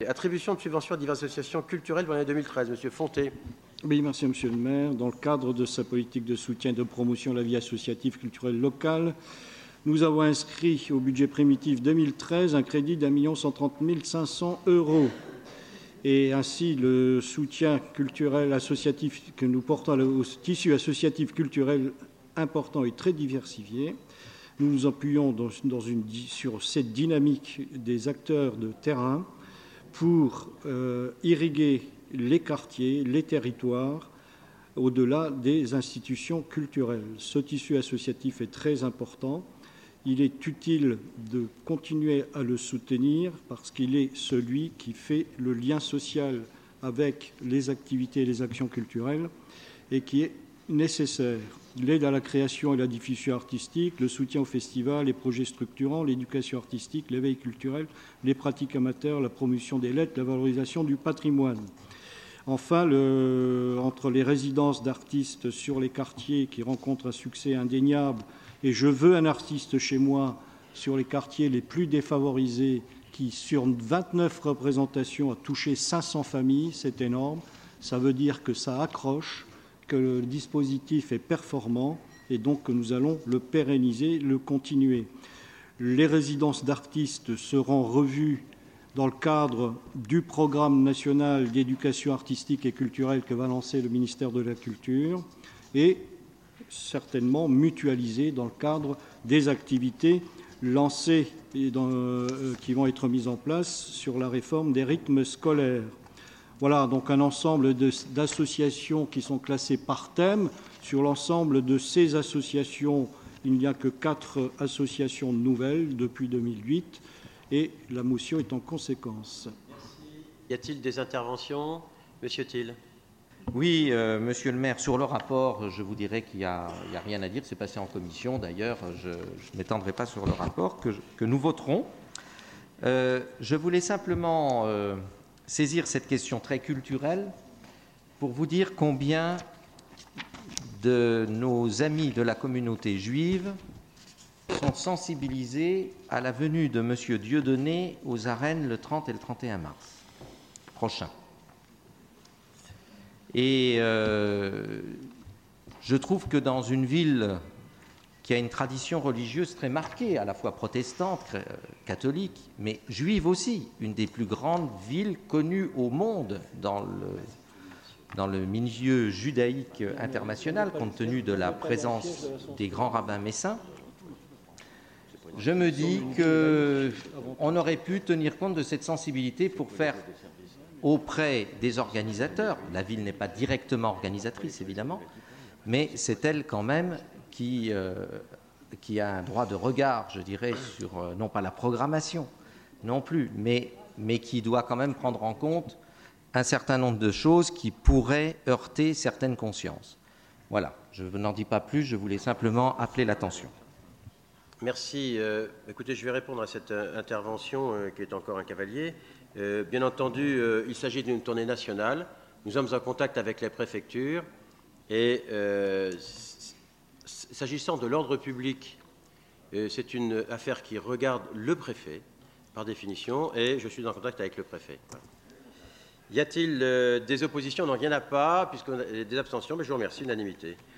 attribution de subventions à diverses associations culturelles pour l'année 2013. Monsieur Fonté. Oui, merci Monsieur le maire. Dans le cadre de sa politique de soutien et de promotion de la vie associative culturelle locale, nous avons inscrit au budget primitif 2013 un crédit d'1 130 500 €. Et ainsi, le soutien culturel associatif que nous portons au tissu associatif culturel important et très diversifié. Nous nous appuyons sur cette dynamique des acteurs de terrain pour irriguer les quartiers, les territoires, au-delà des institutions culturelles. Ce tissu associatif est très important. Il est utile de continuer à le soutenir parce qu'il est celui qui fait le lien social avec les activités et les actions culturelles et qui est nécessaire. L'aide à la création et la diffusion artistique, le soutien aux festivals, les projets structurants, l'éducation artistique, l'éveil culturel, les pratiques amateurs, la promotion des lettres, la valorisation du patrimoine. Enfin, entre les résidences d'artistes sur les quartiers qui rencontrent un succès indéniable et je veux un artiste chez moi sur les quartiers les plus défavorisés qui, sur 29 représentations, a touché 500 familles, c'est énorme. Ça veut dire que ça accroche, que le dispositif est performant et donc que nous allons le pérenniser, le continuer. Les résidences d'artistes seront revues dans le cadre du programme national d'éducation artistique et culturelle que va lancer le ministère de la Culture et certainement mutualisées dans le cadre des activités lancées et qui vont être mises en place sur la réforme des rythmes scolaires. Voilà donc un ensemble d'associations qui sont classées par thème. Sur l'ensemble de ces associations, il n'y a que 4 associations nouvelles depuis 2008 et la motion est en conséquence. Merci. Y a-t-il des interventions? Monsieur Thiel. Oui, monsieur le maire, sur le rapport, je vous dirais qu'il n'y a rien à dire. C'est passé en commission. D'ailleurs, je ne m'étendrai pas sur le rapport que nous voterons. Je voulais simplement saisir cette question très culturelle pour vous dire combien de nos amis de la communauté juive sont sensibilisés à la venue de M. Dieudonné aux arènes le 30 et le 31 mars prochain. Et je trouve que dans une ville qui a une tradition religieuse très marquée, à la fois protestante, catholique, mais juive aussi, une des plus grandes villes connues au monde dans le milieu judaïque international, compte tenu de la présence des grands rabbins messins, je me dis qu'on aurait pu tenir compte de cette sensibilité pour faire auprès des organisateurs, la ville n'est pas directement organisatrice évidemment, mais c'est elle quand même qui a un droit de regard, je dirais, sur non pas la programmation non plus, mais qui doit quand même prendre en compte un certain nombre de choses qui pourraient heurter certaines consciences. Voilà, je n'en dis pas plus, je voulais simplement appeler l'attention. Merci. Écoutez, je vais répondre à cette intervention qui est encore un cavalier. Bien entendu, il s'agit d'une tournée nationale. Nous sommes en contact avec les préfectures et s'agissant de l'ordre public, c'est une affaire qui regarde le préfet, par définition, et je suis en contact avec le préfet. Voilà. Y a-t-il des oppositions? Non, il n'y en a pas, puisqu'on a des abstentions, mais je vous remercie, unanimité.